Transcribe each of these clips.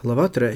Глава 3.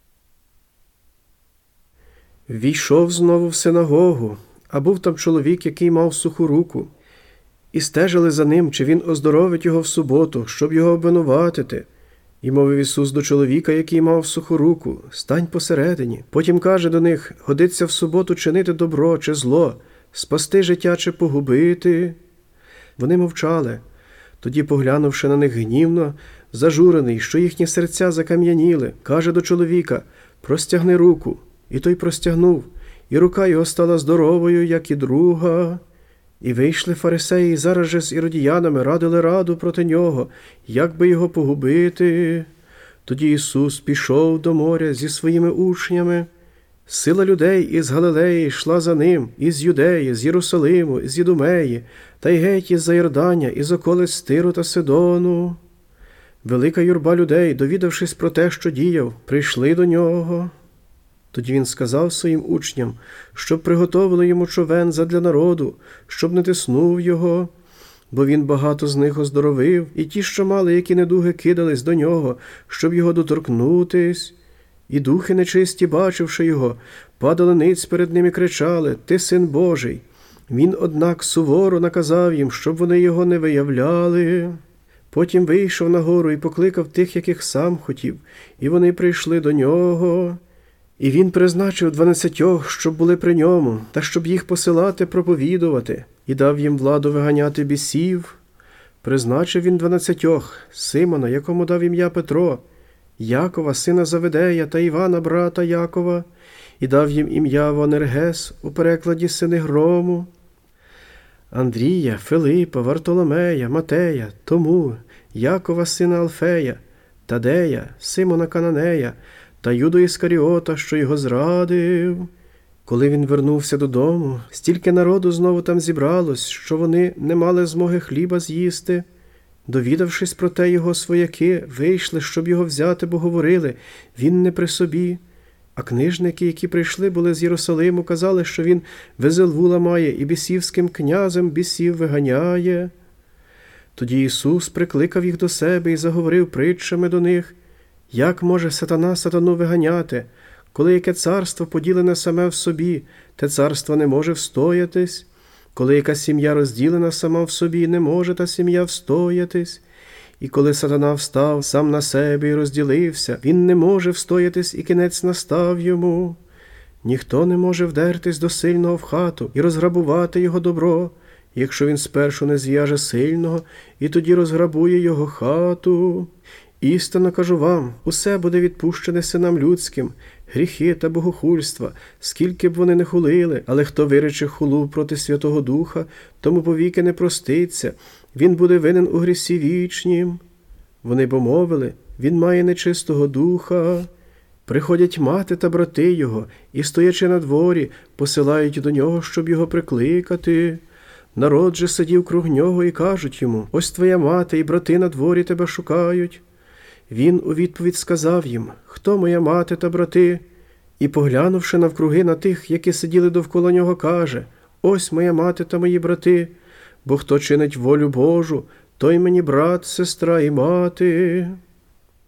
Ввійшов знову в синагогу, а був там чоловік, який мав суху руку. І стежили за ним, чи він оздоровить його в суботу, щоб його обвинуватити. І мовив Ісус до чоловіка, який мав суху руку: «Стань посередині». Потім каже до них: «Годиться в суботу чинити добро чи зло, спасти життя чи погубити?» Вони мовчали. Тоді, поглянувши на них гнівно, зажурений, що їхні серця закам'яніли, каже до чоловіка: «Простягни руку». І той простягнув, і рука його стала здоровою, як і друга. І вийшли фарисеї, і зараз же з іродіянами радили раду проти нього, як би його погубити. Тоді Ісус пішов до моря зі своїми учнями. Сила людей із Галилеї йшла за ним, із Юдеї, з Єрусалиму, з Ідумеї, та й геть із-за Йордання, із околиць Тиру та Сидону. Велика юрба людей, довідавшись про те, що діяв, прийшли до нього. Тоді він сказав своїм учням, щоб приготовили йому човен задля народу, щоб не тиснув його, бо він багато з них оздоровив, і ті, що мали які недуги, кидались до нього, щоб його доторкнутись. І духи нечисті, бачивши його, падали ниць перед ним і кричали: «Ти син Божий!» Він, однак, суворо наказав їм, щоб вони його не виявляли. Потім вийшов на гору і покликав тих, яких сам хотів, і вони прийшли до нього. І він призначив 12, щоб були при ньому, та щоб їх посилати проповідувати, і дав їм владу виганяти бісів. Призначив він 12: Симона, якому дав ім'я Петро, Якова, сина Заведея, та Івана, брата Якова, і дав їм ім'я Ванергес, у перекладі сини Грому, Андрія, Филипа, Вартоломея, Матея, Тому, Якова, сина Алфея, Тадея, Симона Кананея, та Юду Іскаріота, що його зрадив. Коли він вернувся додому, стільки народу знову там зібралось, що вони не мали змоги хліба з'їсти. Довідавшись про те, його свояки вийшли, щоб його взяти, бо говорили: він не при собі. А книжники, які прийшли були з Єрусалиму, казали, що він Везелвула має і бісівським князем бісів виганяє. Тоді Ісус прикликав їх до себе і заговорив притчами до них: як може сатана сатану виганяти, коли яке царство поділене саме в собі, те царство не може встоятись? Коли яка сім'я розділена сама в собі, не може та сім'я встоятись? І коли сатана встав сам на себе і розділився, він не може встоятись, і кінець настав йому. Ніхто не може вдертись до сильного в хату і розграбувати його добро, якщо він спершу не зв'яже сильного, і тоді розграбує його хату. Істинно кажу вам, усе буде відпущене синам людським, гріхи та богохульства, скільки б вони не хулили, але хто вирече хулу проти Святого Духа, тому повіки не проститься, він буде винен у грісі вічнім. Вони бо мовили: він має нечистого духа. Приходять мати та брати його, і, стоячи на дворі, посилають до нього, щоб його прикликати. Народ же сидів круг нього і кажуть йому: ось твоя мати і брати на дворі тебе шукають. Він у відповідь сказав їм: хто моя мати та брати? І, поглянувши навкруги на тих, які сиділи довкола нього, каже: ось моя мати та мої брати, бо хто чинить волю Божу, той мені брат, сестра і мати.